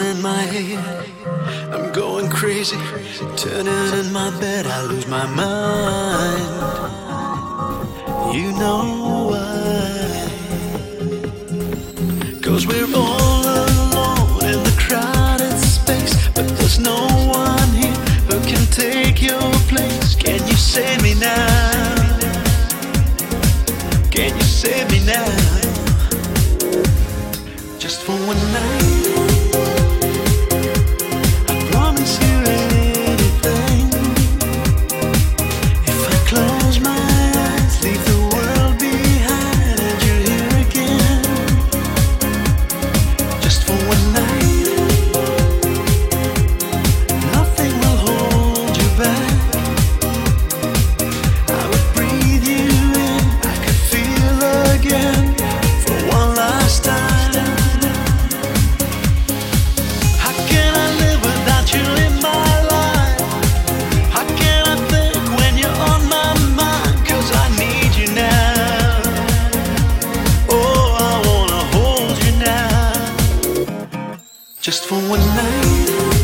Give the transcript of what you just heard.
in my head, I'm going crazy. Turning in my bed, I lose my mind. You know why? 'Cause we're all alone in the crowded space, but there's no one here who can take your place. Can you save me now? Can you save me now? Just for one night, I promise you anything. If I close my eyes, leave the world behind, and you're here again. Just for one night, nothing will hold you back. I would breathe you in, I could feel again for one last time. How can I live without you in my life? How can I think when you're on my mind? 'Cause I need you now. Oh, I wanna hold you now. Just for one night.